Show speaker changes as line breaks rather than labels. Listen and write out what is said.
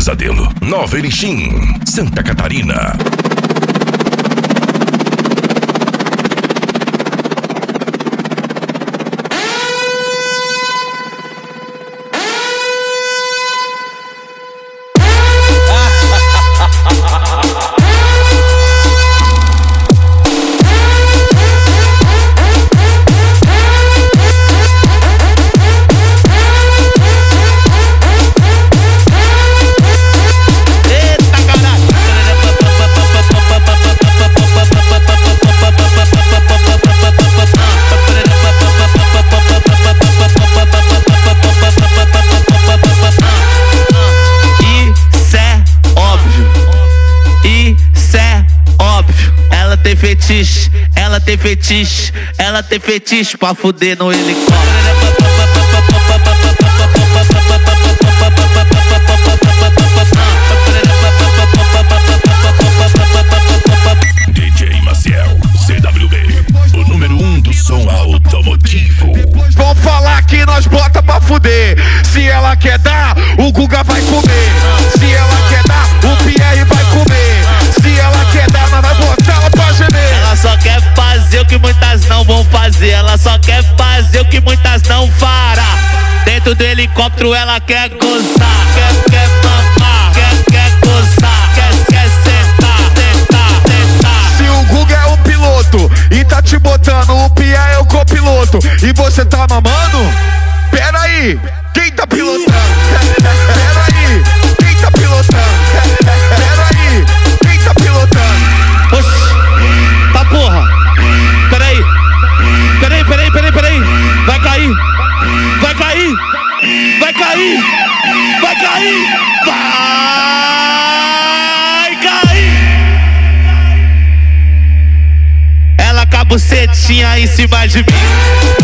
Pesadelo, Nova Erechim, Santa Catarina.
Ela tem fetiche pra fuder no helicóptero.
DJ Maciel, CWB, o número 1 do som automotivo.
Vão falar que nós bota pra fuder. Se ela quer dar, o Guga vai comer. Se ela quer dar, o Pierre vai comer. Se ela quer dar, nós vai botar ela pra gemer.
Ela só quer fazer o que muitas não vão fazer. Ela só quer fazer o que muitas não fará. Dentro do helicóptero ela quer gozar, quer mamar, quer gozar, quer sentar.
Se o Guga é o piloto e tá te botando, o Pierre é o copiloto, e você tá mamando? Pera aí, quem tá pilotando? Pera aí, quem tá pilotando? Pera aí, quem tá pilotando?
Oxi, tá porra. Peraí. Vai cair. Vai cair. Ela com a bucetinha em cima de mim.